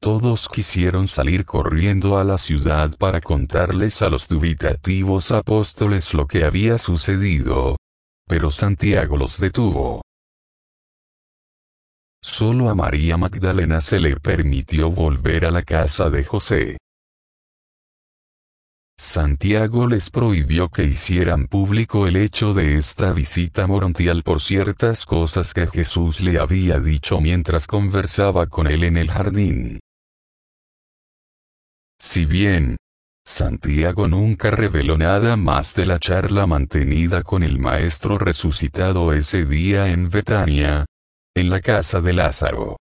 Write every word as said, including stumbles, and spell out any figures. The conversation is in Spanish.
Todos quisieron salir corriendo a la ciudad para contarles a los dubitativos apóstoles lo que había sucedido. Pero Santiago los detuvo. Solo a María Magdalena se le permitió volver a la casa de José. Santiago les prohibió que hicieran público el hecho de esta visita morontial por ciertas cosas que Jesús le había dicho mientras conversaba con él en el jardín. Si bien Santiago nunca reveló nada más de la charla mantenida con el Maestro resucitado ese día en Betania, en la casa de Lázaro,